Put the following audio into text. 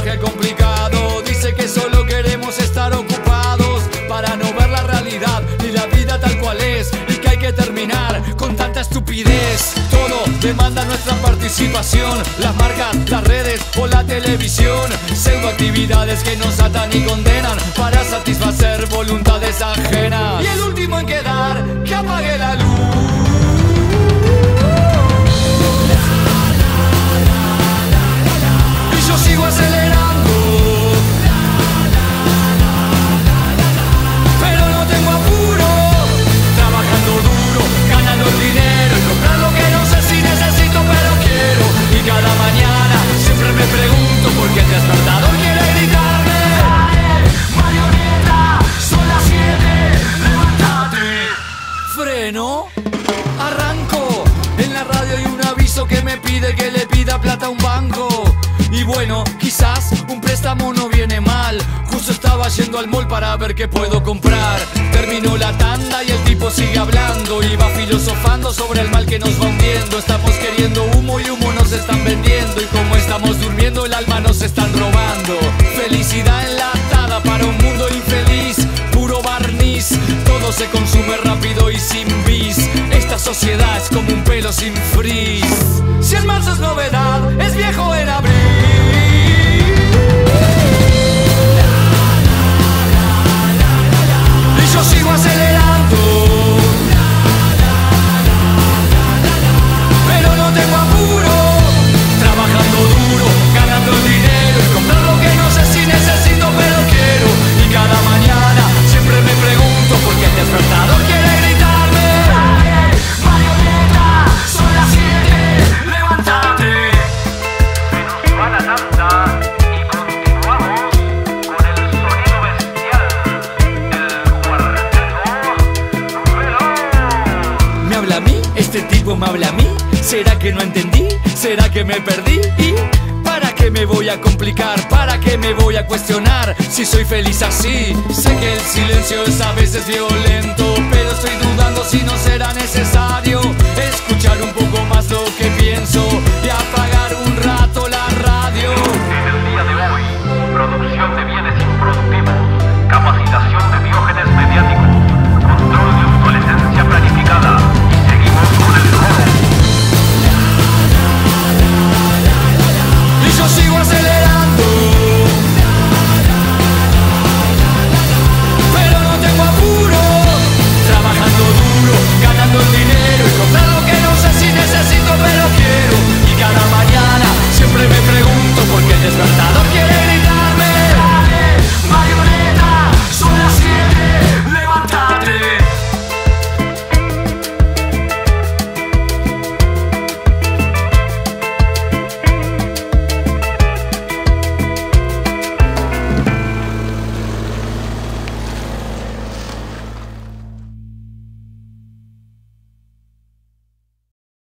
lenguaje complicado. Dice que solo queremos estar ocupados para no ver la realidad ni la vida tal cual es, y que hay que terminar con tanta estupidez. Todo demanda nuestra participación, las marcas, las redes o la televisión. Pseudoactividades que nos atan y condenan para satisfacer voluntades ajenas. Y el último en quedar, que apague la luz. Y yo sigo acelerando, pero no tengo apuro, trabajando duro, ganando el dinero y comprar lo que no sé si necesito pero quiero. Y cada mañana siempre me pregunto por qué el despertador quiere gritarme: marioneta, son las 7, levántate. Freno, arranco, en la radio hay un aviso que me pide que le pida plata a un banco. Y bueno, quizás un préstamo no viene mal. Justo estaba yendo al mall para ver qué puedo comprar. Terminó la tanda y el tipo sigue hablando y va filosofando sobre el mal que nos va hundiendo. Estamos queriendo humo y humo nos están vendiendo, y como estamos durmiendo el alma nos están robando. Felicidad enlatada para un mundo infeliz, puro barniz, todo se consume rápido y sin bis. Esta sociedad es como un pelo sin frizz. Si en marzo es novedad, es viejo en abril. Y yo sigo acelerando, pero no tengo apuro, trabajando duro, ganando el dinero y comprar lo que no sé si necesito pero quiero. Y cada mañana siempre me pregunto por qué el despertador quiere gritarme: marioneta, son las 7, levántate. Se nos va la tanda y continuamos con el sonido bestial, el cuarteto veloz. ¿Me habla a mí? ¿Este tipo me habla a mí? ¿Será que no entendí? ¿Será que me perdí? ¿Y para qué me voy a complicar? ¿Para qué me voy a cuestionar si soy feliz así? Sé que el silencio es a veces violento, pero estoy dudando si no será necesario escuchar un poco más lo que pienso y apagar